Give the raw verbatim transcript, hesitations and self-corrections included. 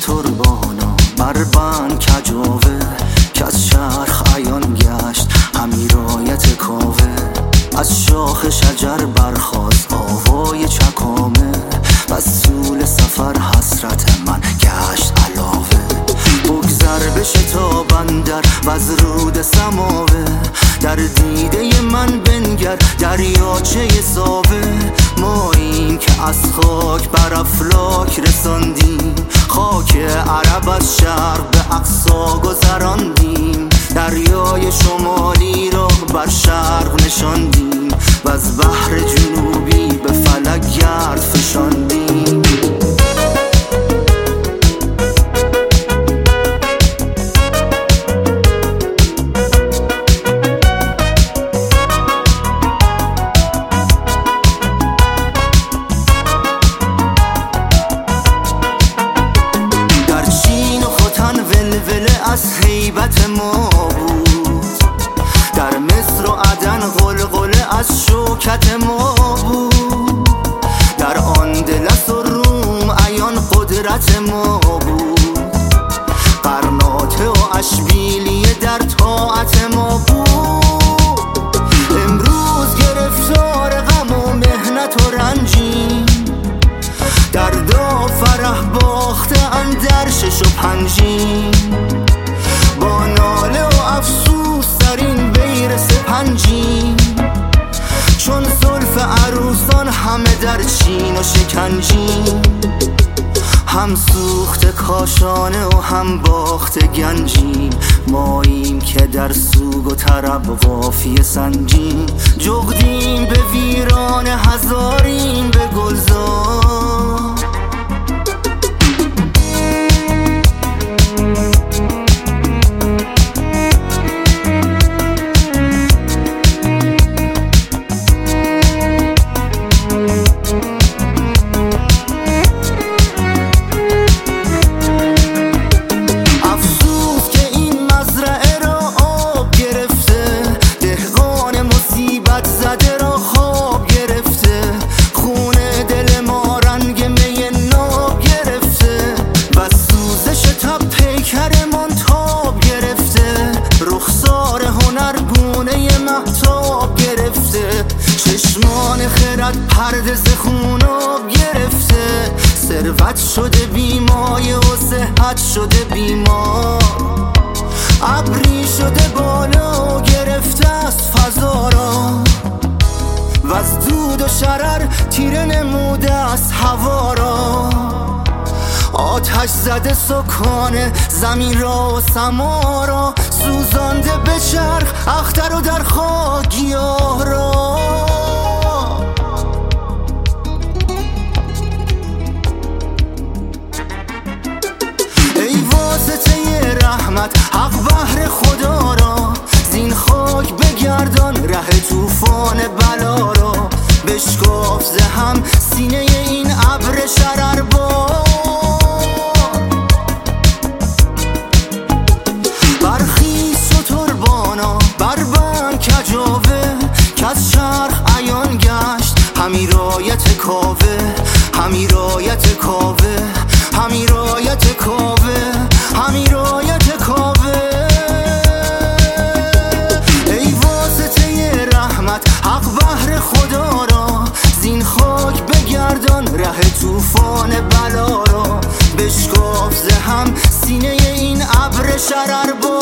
شتربانا بربند کجاوه که از چرخ عیان گشت همی رایت کاوه. از شاخ شجر برخاست آوای چکامه بس طول سفر حسرت من گشت علاوه. بگذر به شتابان در وز رود سماوه در دیده من بنگر دریاچه ساوه. ماییم که از خاک بر افلاک رساندیم خاک عرب از شرق به اقصا گذراندیم. دریای شمالی را بر شرق نشاندیم و از بحر جنوبی به فلک گرد فشاندیم. از هیبت ما بود در مصر و عدن غلغله از شوکت ما بود. در آندلس و روم عیان قدرت ما بود. قرناطه و اشبیلیه در طاعت ما بود. امروز گرفتار غم و مهنت و رنجیم دردا و فرح باخته اندر شش و پنجیم. با ناله و افسوس در این بیر سپنجیم چون زلف عروسان همه در چین و شکنجیم. هم سوخت کاشانه و هم باخت گنجیم ماییم که در سوگ و طرب قافیه سنجیم. جغدیم به ویران هزاریم به گلزار. چشمان خرد پرده ز خوناب گرفته. ثروت شده بیمایه و صحت شده بیمار. ابری شده بالا و گرفته از فضا را و از دود و شرر تیره نموده از هوا را. آتش زده سکان زمین را و سما را سوزانده به چرخ اختر و در خاک گیاه را. ای واسطه رحمت حق بهر خدا را زین خاک بگردان ره طوفان بلا را. بشکاف ز هم سینه این ابر شرربار. برخیز شتربانا بربند کجاوه که از چرخ عیان گشت همی رایت کاوه. همی رایت کاوه همی رایت کاوه همی رایت کاوه. ای واسطه رحمت حق بهر خدا را زین خاک بگردان ره طوفان بلا را. بشکاف ز هم سینه این ابر شرربار.